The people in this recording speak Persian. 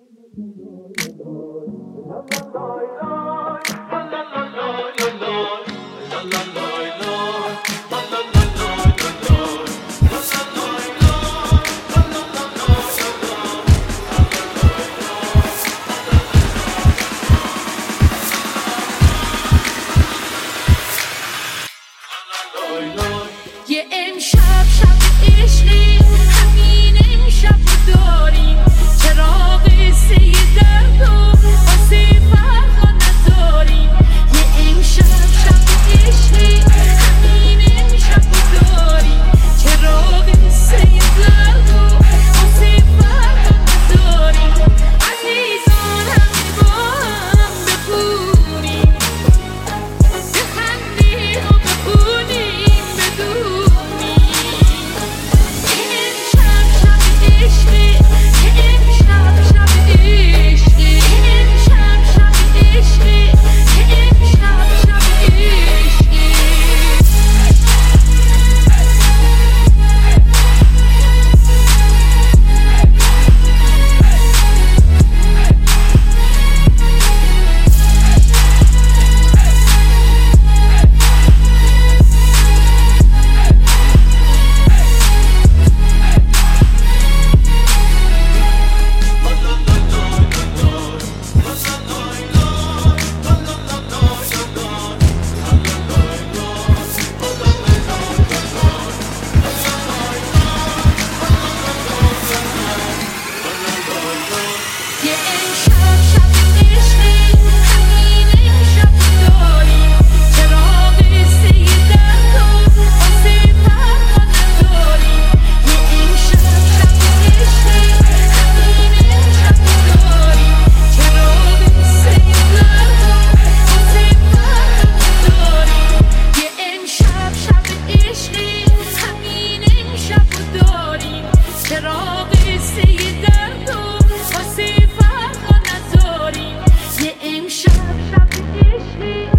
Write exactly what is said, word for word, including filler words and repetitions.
یه امشب شب عشقی همین امشب داریم چراغ قصه درد و واسه فردا نداریم. یه امشب شب عشقی همین امشب داریم چراغ قصه درد و واسه فردا نداریم. عزیزان همه با هم بخونیم بخندیم و بخونیم چراغ قصه درد و واسه فردا نداریم. یه امشب شب عشقی